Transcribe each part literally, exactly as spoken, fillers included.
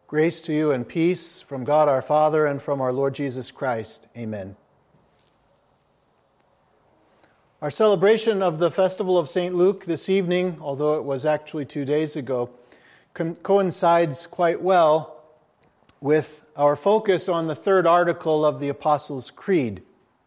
Grace to you and peace from God our Father and from our Lord Jesus Christ. Amen. Our celebration of the Festival of Saint Luke this evening, although it was actually two days ago, co- coincides quite well with our focus on the third article of the Apostles' Creed.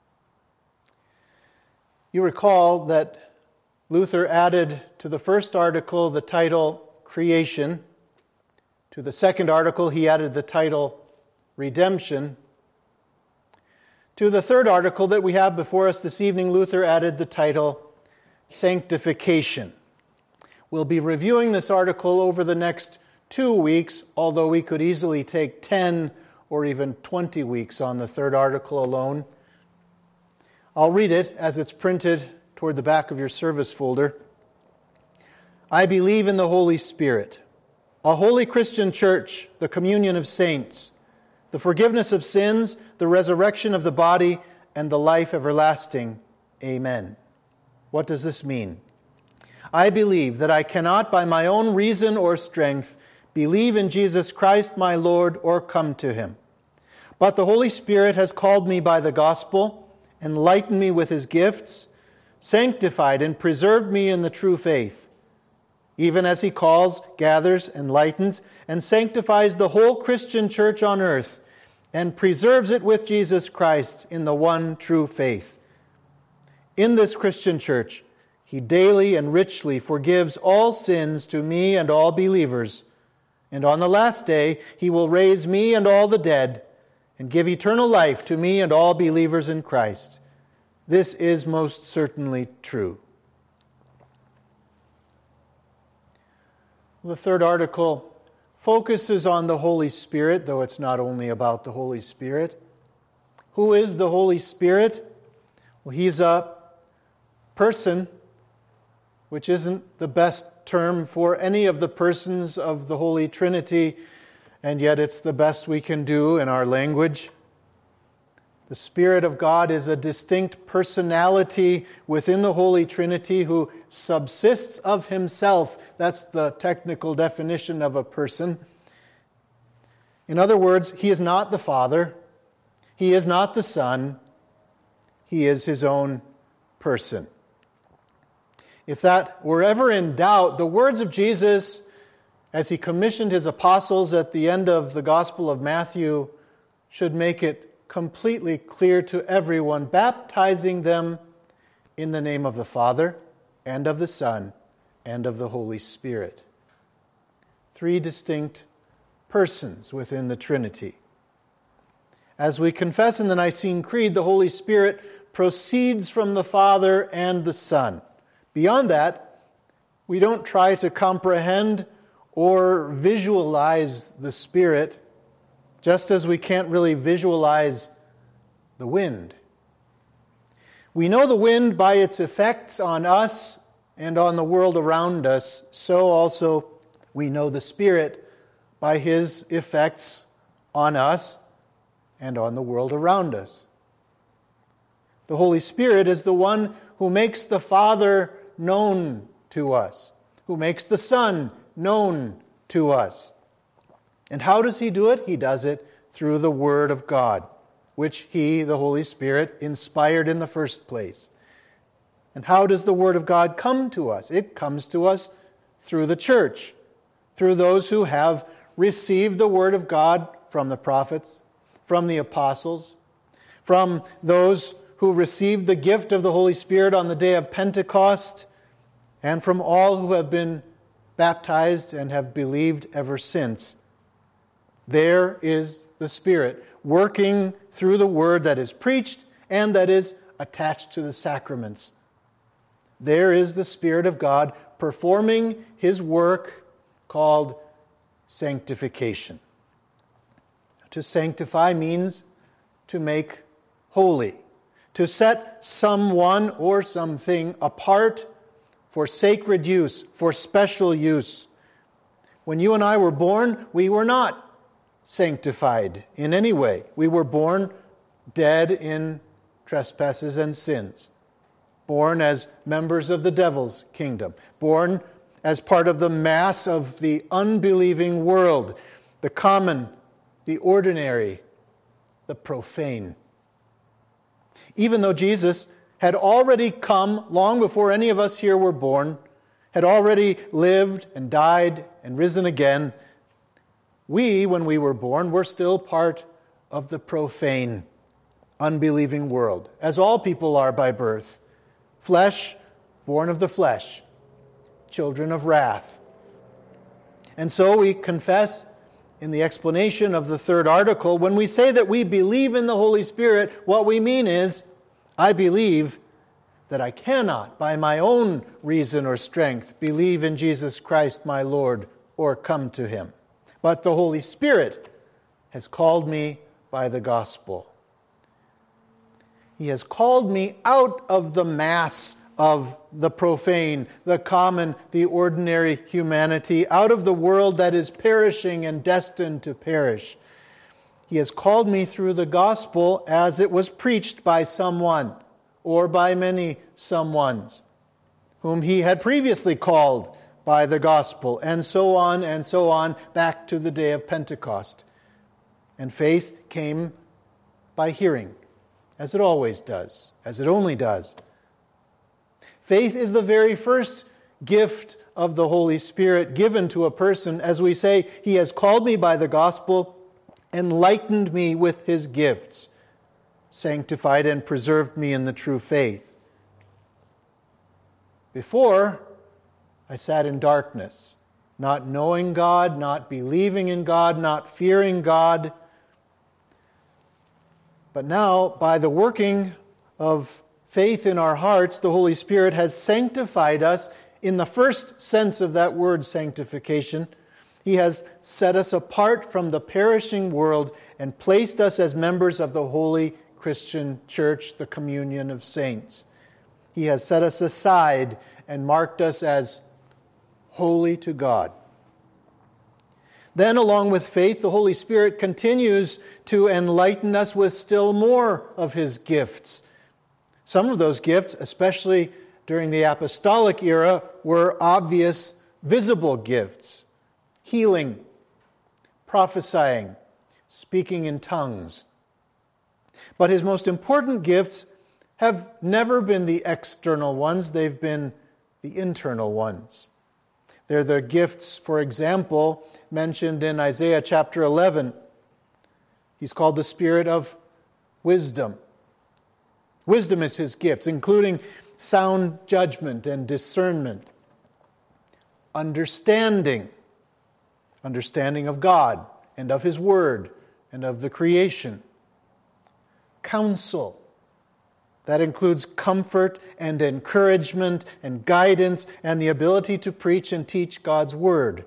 You recall that Luther added to the first article the title Creation. To the second article, he added the title Redemption. To the third article that we have before us this evening, Luther added the title Sanctification. We'll be reviewing this article over the next two weeks, although we could easily take ten or even twenty weeks on the third article alone. I'll read it as it's printed toward the back of your service folder. I believe in the Holy Spirit, a holy Christian church, the communion of saints, the forgiveness of sins, the resurrection of the body, and the life everlasting. Amen. What does this mean? I believe that I cannot by my own reason or strength believe in Jesus Christ my Lord or come to Him. But the Holy Spirit has called me by the gospel, enlightened me with His gifts, sanctified and preserved me in the true faith, even as He calls, gathers, enlightens, and sanctifies the whole Christian church on earth, and preserves it with Jesus Christ in the one true faith. In this Christian church, He daily and richly forgives all sins to me and all believers, and on the last day He will raise me and all the dead, and give eternal life to me and all believers in Christ. This is most certainly true. The third article focuses on the Holy Spirit, though it's not only about the Holy Spirit. Who is the Holy Spirit? Well, He's a person, which isn't the best term for any of the persons of the Holy Trinity, and yet it's the best we can do in our language. The Spirit of God is a distinct personality within the Holy Trinity who subsists of Himself. That's the technical definition of a person. In other words, He is not the Father. He is not the Son. He is His own person. If that were ever in doubt, the words of Jesus as He commissioned His apostles at the end of the Gospel of Matthew should make it completely clear to everyone, baptizing them in the name of the Father and of the Son and of the Holy Spirit. Three distinct persons within the Trinity. As we confess in the Nicene Creed, the Holy Spirit proceeds from the Father and the Son. Beyond that, we don't try to comprehend or visualize the Spirit, just as we can't really visualize the wind. We know the wind by its effects on us and on the world around us, so also we know the Spirit by His effects on us and on the world around us. The Holy Spirit is the one who makes the Father known to us, who makes the Son known to us. And how does He do it? He does it through the Word of God, which He, the Holy Spirit, inspired in the first place. And how does the Word of God come to us? It comes to us through the church, through those who have received the Word of God from the prophets, from the apostles, from those who received the gift of the Holy Spirit on the day of Pentecost, and from all who have been baptized and have believed ever since. There is the Spirit working through the Word that is preached and that is attached to the sacraments. There is the Spirit of God performing His work called sanctification. To sanctify means to make holy, to set someone or something apart for sacred use, for special use. When you and I were born, we were not sanctified in any way. We were born dead in trespasses and sins, born as members of the devil's kingdom, born as part of the mass of the unbelieving world, the common, the ordinary, the profane. Even though Jesus had already come long before any of us here were born, had already lived and died and risen again, we, when we were born, were still part of the profane, unbelieving world, as all people are by birth. Flesh, born of the flesh, children of wrath. And so we confess in the explanation of the third article, when we say that we believe in the Holy Spirit, what we mean is, I believe that I cannot, by my own reason or strength, believe in Jesus Christ my Lord or come to Him. But the Holy Spirit has called me by the gospel. He has called me out of the mass of the profane, the common, the ordinary humanity, out of the world that is perishing and destined to perish. He has called me through the gospel as it was preached by someone, or by many someones, whom He had previously called by the gospel, and so on and so on, back to the day of Pentecost. And faith came by hearing, as it always does, as it only does. Faith is the very first gift of the Holy Spirit given to a person. As we say, He has called me by the gospel, enlightened me with His gifts, sanctified and preserved me in the true faith. Before, I sat in darkness, not knowing God, not believing in God, not fearing God. But now, by the working of faith in our hearts, the Holy Spirit has sanctified us in the first sense of that word, sanctification. He has set us apart from the perishing world and placed us as members of the holy Christian church, the communion of saints. He has set us aside and marked us as holy to God. Then, along with faith, the Holy Spirit continues to enlighten us with still more of His gifts. Some of those gifts, especially during the apostolic era, were obvious, visible gifts. Healing, prophesying, speaking in tongues. But His most important gifts have never been the external ones, they've been the internal ones. They're the gifts, for example, mentioned in Isaiah chapter eleven. He's called the Spirit of wisdom. Wisdom is His gift, including sound judgment and discernment. Understanding. Understanding of God and of His Word and of the creation. Counsel. That includes comfort and encouragement and guidance and the ability to preach and teach God's Word.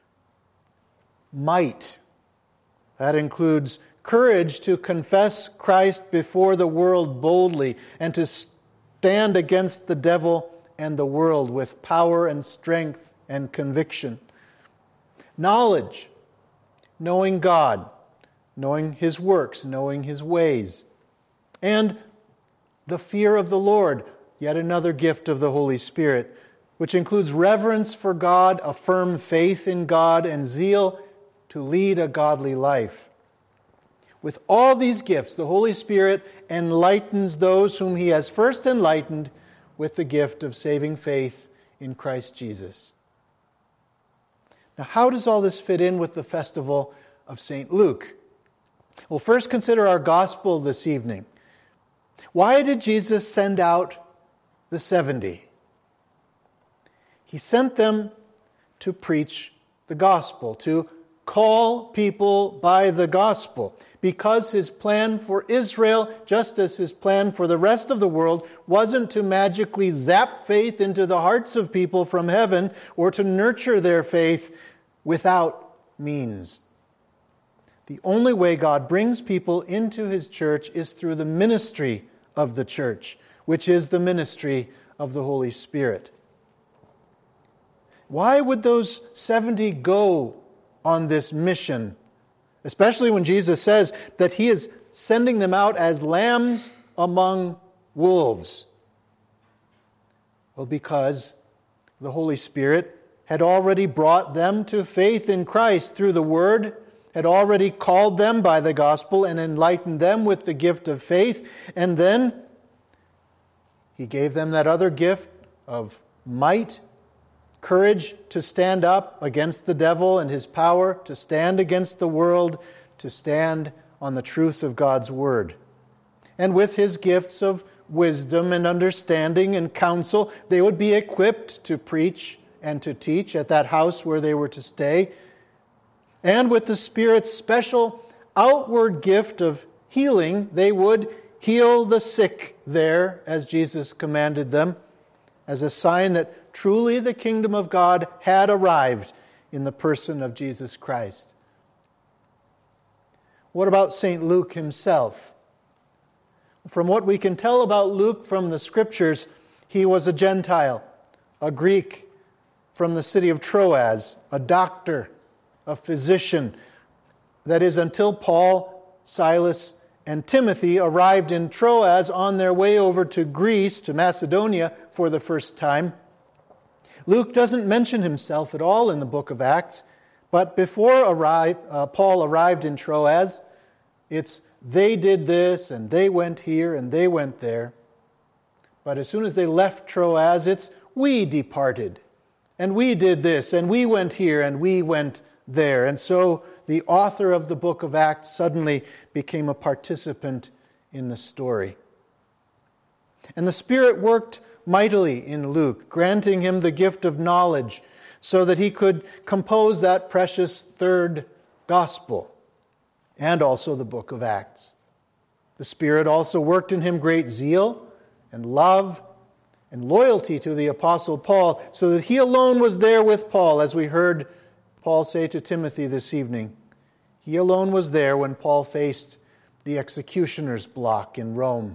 Might. That includes courage to confess Christ before the world boldly and to stand against the devil and the world with power and strength and conviction. Knowledge. Knowing God, knowing His works, knowing His ways. And the fear of the Lord, yet another gift of the Holy Spirit, which includes reverence for God, a firm faith in God, and zeal to lead a godly life. With all these gifts, the Holy Spirit enlightens those whom He has first enlightened with the gift of saving faith in Christ Jesus. Now, how does all this fit in with the festival of Saint Luke? Well, first consider our gospel this evening. Why did Jesus send out the seventy? He sent them to preach the gospel, to call people by the gospel, because His plan for Israel, just as His plan for the rest of the world, wasn't to magically zap faith into the hearts of people from heaven or to nurture their faith without means. The only way God brings people into His church is through the ministry of the church, which is the ministry of the Holy Spirit. Why would those seventy go on this mission, especially when Jesus says that He is sending them out as lambs among wolves? Well, because the Holy Spirit had already brought them to faith in Christ through the Word had already called them by the gospel and enlightened them with the gift of faith. And then he gave them that other gift of might, courage to stand up against the devil and his power, to stand against the world, to stand on the truth of God's word. And with his gifts of wisdom and understanding and counsel, they would be equipped to preach and to teach at that house where they were to stay. And with the Spirit's special outward gift of healing, they would heal the sick there, as Jesus commanded them, as a sign that truly the kingdom of God had arrived in the person of Jesus Christ. What about Saint Luke himself? From what we can tell about Luke from the Scriptures, he was a Gentile, a Greek from the city of Troas, a doctor, a physician. That is, until Paul, Silas, and Timothy arrived in Troas on their way over to Greece, to Macedonia, for the first time. Luke doesn't mention himself at all in the book of Acts, but before arrive, uh, Paul arrived in Troas, it's they did this, and they went here, and they went there. But as soon as they left Troas, it's we departed, and we did this, and we went here, and we went there. And so the author of the book of Acts suddenly became a participant in the story. And the Spirit worked mightily in Luke, granting him the gift of knowledge so that he could compose that precious third gospel and also the book of Acts. The Spirit also worked in him great zeal and love and loyalty to the Apostle Paul, so that he alone was there with Paul, as we heard Paul say to Timothy this evening. He alone was there when Paul faced the executioner's block in Rome.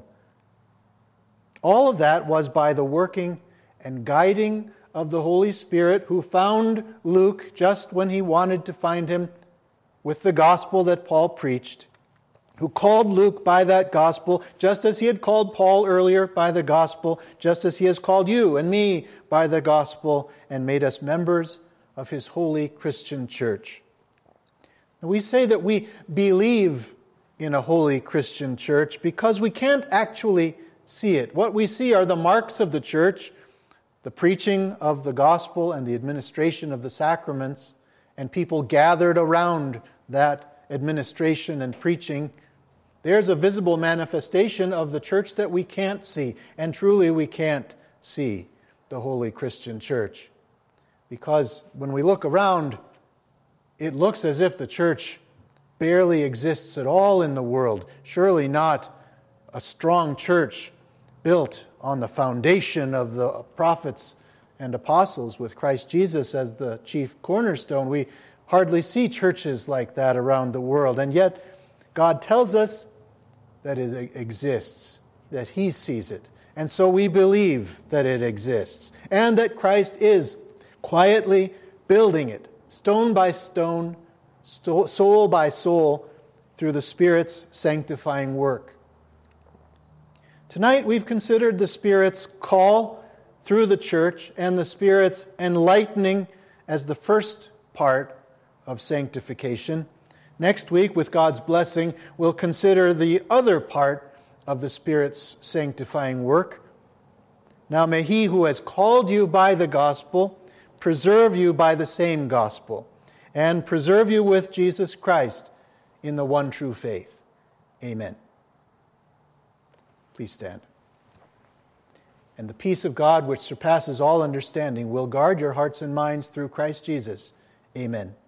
All of that was by the working and guiding of the Holy Spirit, who found Luke just when he wanted to find him with the gospel that Paul preached, who called Luke by that gospel, just as he had called Paul earlier by the gospel, just as he has called you and me by the gospel, and made us members of his holy Christian church. Now, we say that we believe in a holy Christian church because we can't actually see it. What we see are the marks of the church, the preaching of the gospel and the administration of the sacraments, and people gathered around that administration and preaching. There's a visible manifestation of the church that we can't see, and truly we can't see the holy Christian church. Because when we look around, it looks as if the church barely exists at all in the world. Surely not a strong church built on the foundation of the prophets and apostles with Christ Jesus as the chief cornerstone. We hardly see churches like that around the world. And yet, God tells us that it exists, that He sees it. And so we believe that it exists, and that Christ is quietly building it, stone by stone, soul by soul, through the Spirit's sanctifying work. Tonight we've considered the Spirit's call through the church and the Spirit's enlightening as the first part of sanctification. Next week, with God's blessing, we'll consider the other part of the Spirit's sanctifying work. Now may He who has called you by the gospel preserve you by the same gospel, and preserve you with Jesus Christ in the one true faith. Amen. Please stand. And the peace of God, which surpasses all understanding, will guard your hearts and minds through Christ Jesus. Amen.